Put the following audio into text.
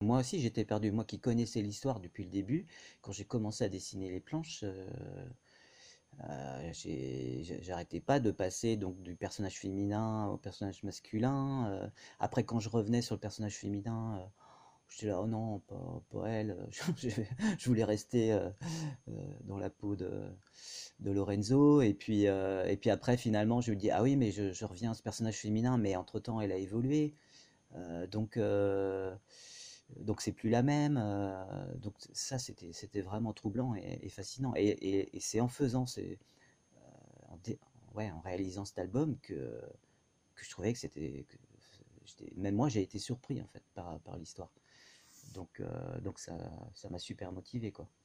Moi aussi, j'étais perdu. Moi qui connaissais l'histoire depuis le début, quand j'ai commencé à dessiner les planches, j'arrêtais pas de passer donc du personnage féminin au personnage masculin. Après, quand je revenais sur le personnage féminin, j'étais là, oh non, pas elle. Je voulais rester dans la peau de Lorenzo. Et puis après, finalement, je me dis, ah oui, mais je reviens à ce personnage féminin, mais entre-temps, elle a évolué. Donc c'est plus la même. Donc ça, c'était vraiment troublant et fascinant. Et c'est en faisant, en, dé- ouais, en réalisant cet album que je trouvais que même moi, j'ai été surpris en fait par l'histoire. Donc ça m'a super motivé quoi.